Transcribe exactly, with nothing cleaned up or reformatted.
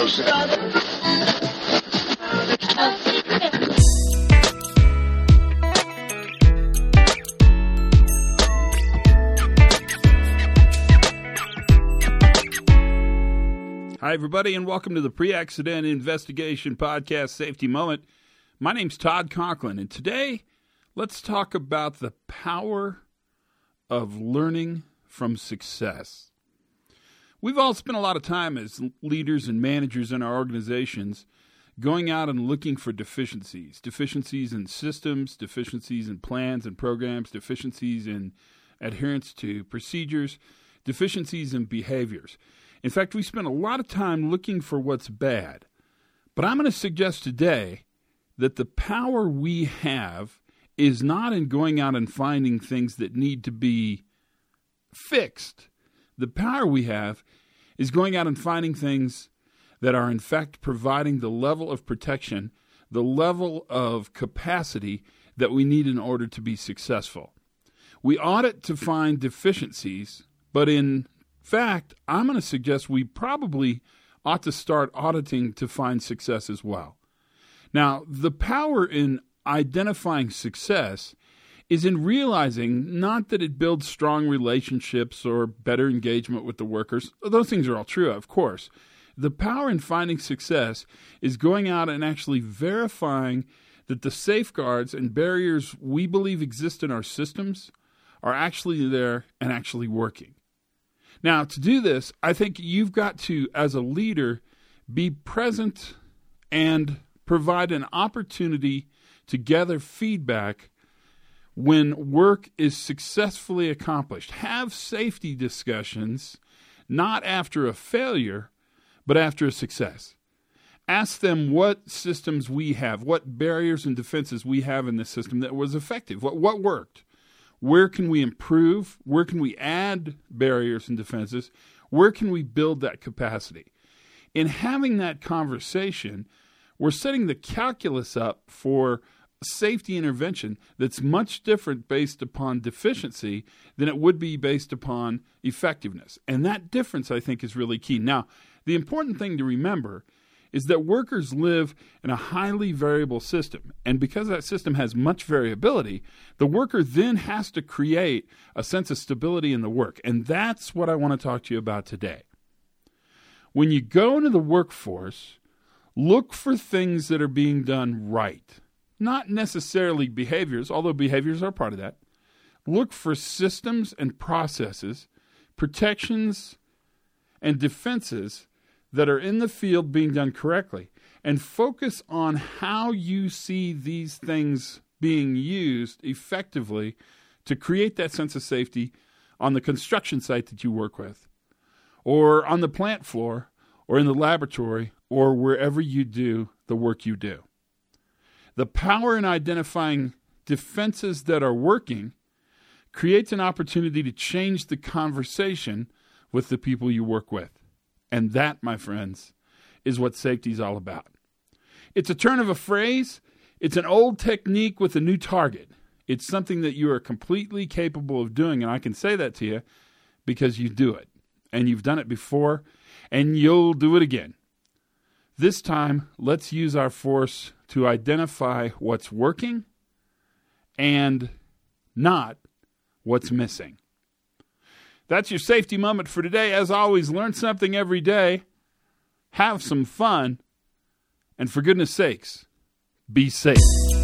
Hi, everybody, and welcome to the Pre-Accident Investigation Podcast Safety Moment. My name's Todd Conklin, and today let's talk about the power of learning from success. We've all spent a lot of time as leaders and managers in our organizations going out and looking for deficiencies, deficiencies in systems, deficiencies in plans and programs, deficiencies in adherence to procedures, deficiencies in behaviors. In fact, we spend a lot of time looking for what's bad. But I'm going to suggest today that the power we have is not in going out and finding things that need to be fixed. The power we have is going out and finding things that are in fact providing the level of protection, the level of capacity that we need in order to be successful. We audit to find deficiencies, but in fact, I'm going to suggest we probably ought to start auditing to find success as well. Now, the power in identifying success is in realizing not that it builds strong relationships or better engagement with the workers. Those things are all true, of course. The power in finding success is going out and actually verifying that the safeguards and barriers we believe exist in our systems are actually there and actually working. Now, to do this, I think you've got to, as a leader, be present and provide an opportunity to gather feedback when work is successfully accomplished. Have safety discussions, not after a failure, but after a success. Ask them what systems we have, what barriers and defenses we have in the system that was effective, what, what worked. Where can we improve? Where can we add barriers and defenses? Where can we build that capacity? In having that conversation, we're setting the calculus up for safety intervention that's much different based upon deficiency than it would be based upon effectiveness. And that difference, I think, is really key. Now, the important thing to remember is that workers live in a highly variable system. And because that system has much variability, the worker then has to create a sense of stability in the work. And that's what I want to talk to you about today. When you go into the workforce, look for things that are being done right. Not necessarily behaviors, although behaviors are part of that. Look for systems and processes, protections and defenses that are in the field being done correctly, and focus on how you see these things being used effectively to create that sense of safety on the construction site that you work with, or on the plant floor, or in the laboratory, or wherever you do the work you do. The power in identifying defenses that are working creates an opportunity to change the conversation with the people you work with. And that, my friends, is what safety is all about. It's a turn of a phrase. It's an old technique with a new target. It's something that you are completely capable of doing, and I can say that to you because you do it. And you've done it before, and you'll do it again. This time, let's use our force to identify what's working and not what's missing. That's your safety moment for today. As always, learn something every day, have some fun, and for goodness sakes, be safe.